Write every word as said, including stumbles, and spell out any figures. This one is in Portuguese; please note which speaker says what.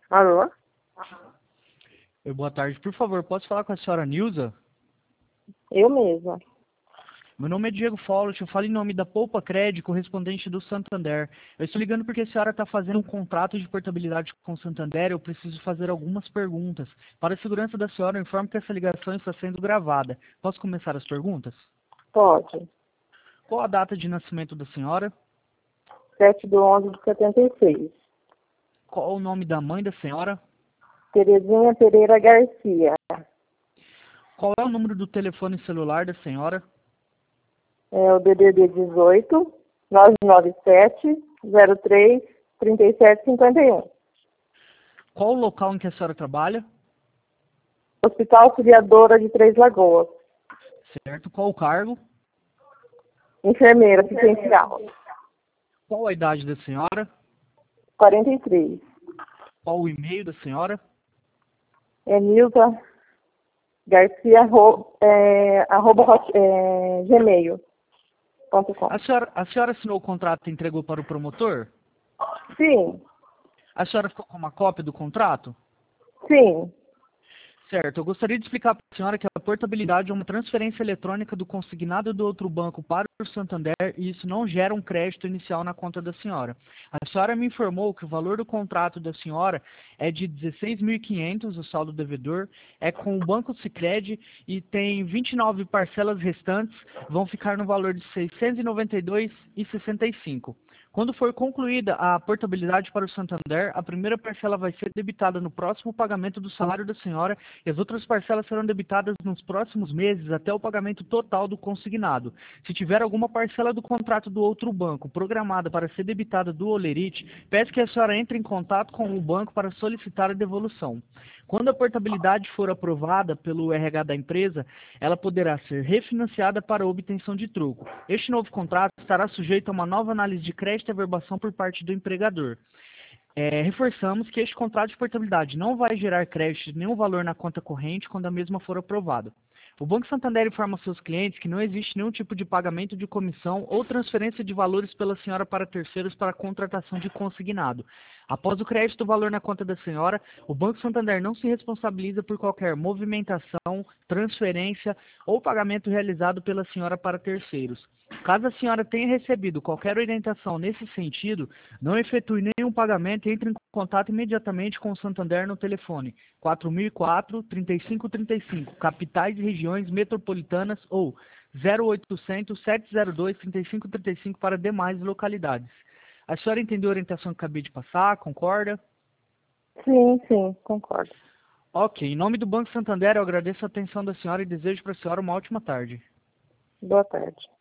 Speaker 1: Alô?
Speaker 2: Oi, boa tarde. Por favor, posso falar com a senhora Nilza?
Speaker 1: Eu mesma.
Speaker 2: Meu nome é Diego Follett, eu falo em nome da Poupa Cred, correspondente do Santander. Eu estou ligando porque a senhora está fazendo um contrato de portabilidade com o Santander. Eu preciso fazer algumas perguntas. Para a segurança da senhora, eu informo que essa ligação está sendo gravada. Posso começar as perguntas?
Speaker 1: Pode.
Speaker 2: Qual a data de nascimento da senhora?
Speaker 1: sete de onze de setenta e seis.
Speaker 2: Qual o nome da mãe da senhora?
Speaker 1: Terezinha Pereira Garcia.
Speaker 2: Qual é o número do telefone celular da senhora?
Speaker 1: É o D D D dezoito, nove nove sete, zero três, trinta e sete, cinquenta e um.
Speaker 2: Qual o local em que a senhora trabalha?
Speaker 1: Hospital Auxiliadora de Três Lagoas.
Speaker 2: Certo. Qual o cargo?
Speaker 1: Enfermeira assistencial.
Speaker 2: Qual a idade da senhora?
Speaker 1: quarenta e três.
Speaker 2: Qual o e-mail da senhora?
Speaker 1: É Nilza Garcia, arro, é, arroba, hot- é, gmail ponto com.
Speaker 2: A senhora, a senhora assinou o contrato e entregou para o promotor?
Speaker 1: Sim,
Speaker 2: A senhora ficou com uma cópia do contrato?
Speaker 1: sim.
Speaker 2: Certo. Eu gostaria de explicar para a senhora que a portabilidade é uma transferência eletrônica do consignado do outro banco para o Santander e isso não gera um crédito inicial na conta da senhora. A senhora me informou que o valor do contrato da senhora é de dezesseis mil e quinhentos reais, o saldo devedor, é com o Banco Sicredi e tem vinte e nove parcelas restantes, vão ficar no valor de seiscentos e noventa e dois reais e sessenta e cinco centavos. Quando for concluída a portabilidade para o Santander, a primeira parcela vai ser debitada no próximo pagamento do salário da senhora e as outras parcelas serão debitadas nos próximos meses até o pagamento total do consignado. Se tiver alguma parcela do contrato do outro banco programada para ser debitada do Olerite, peço que a senhora entre em contato com o banco para solicitar a devolução. Quando a portabilidade for aprovada pelo R H da empresa, ela poderá ser refinanciada para obtenção de troco. Este novo contrato estará sujeito a uma nova análise de crédito e averbação por parte do empregador. É, reforçamos que este contrato de portabilidade não vai gerar crédito de nenhum valor na conta corrente quando a mesma for aprovada. O Banco Santander informa aos seus clientes que não existe nenhum tipo de pagamento de comissão ou transferência de valores pela senhora para terceiros para contratação de consignado. Após o crédito do valor na conta da senhora, o Banco Santander não se responsabiliza por qualquer movimentação, transferência ou pagamento realizado pela senhora para terceiros. Caso a senhora tenha recebido qualquer orientação nesse sentido, não efetue nenhum pagamento e entre em contato imediatamente com o Santander no telefone quatro mil e quatro, trinta e cinco trinta e cinco, capitais e regiões metropolitanas ou zero oitocentos, sete zero dois, trinta e cinco trinta e cinco para demais localidades. A senhora entendeu a orientação que acabei de passar? Concorda?
Speaker 1: Sim, sim, concordo.
Speaker 2: Ok. Em nome do Banco Santander, eu agradeço a atenção da senhora e desejo para a senhora uma ótima tarde.
Speaker 1: Boa tarde.